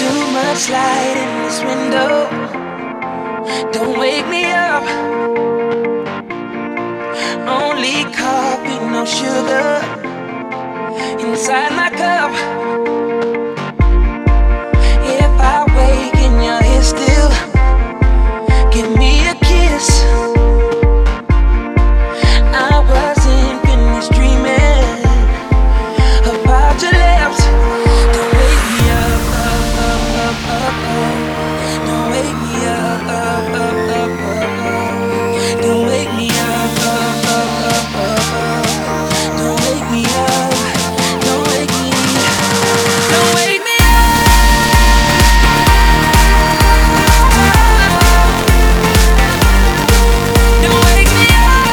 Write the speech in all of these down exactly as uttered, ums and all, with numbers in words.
Too much light in this window. Don't wake me up. Only coffee, no sugar inside my cup. If I wake and you're here still, give me a kiss. I wasn't finished dreaming about your lips. Don't wake me up, up, up, up, up, up. Don't wake me up, up, up, up, up, up. Don't wake me up, up, up, up, up, up. Don't wake me up, don't wake me, don't wake me up. Don't wake me up.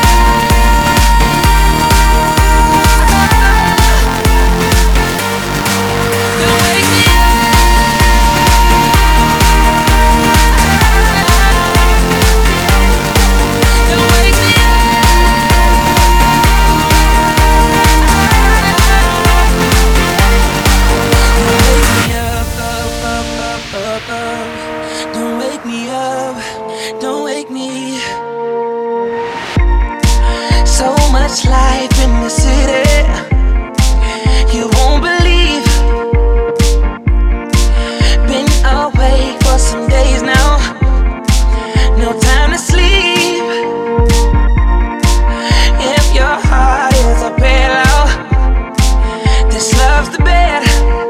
Don't wake me up. Don't wake me up. Don't wake me up, don't wake me. So much life in the city, you won't believe. Been awake for some days now, no time to sleep. If your heart is a pillow, this love's the bed.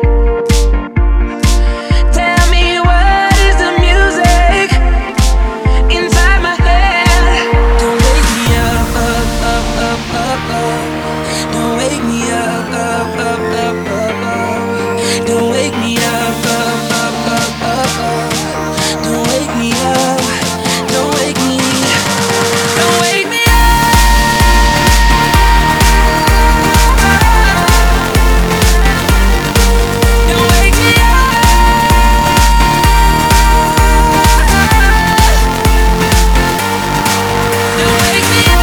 Tell me what is the music inside my head. Don't wake me up, up, up, up, up, up. Don't wake me up, up, up, up, up, up. Don't wake me up, up, up, up, up, up. Don't wake me up, don't wake me, don't wake me up. Don't wake me up. Don't wake me up.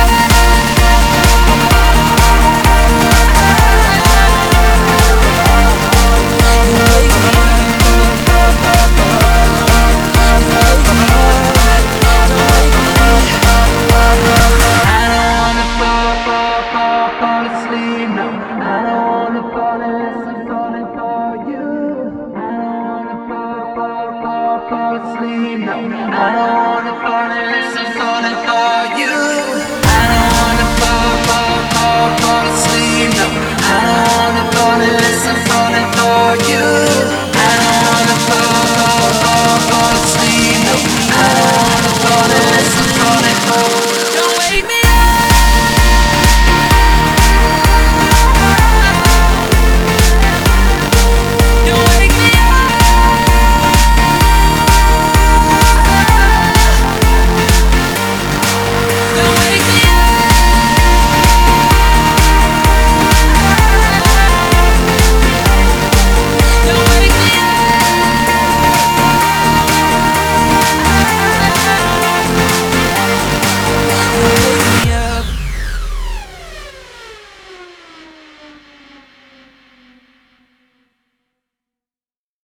I don't wanna fall, fall, fall, fall asleep. No, I don't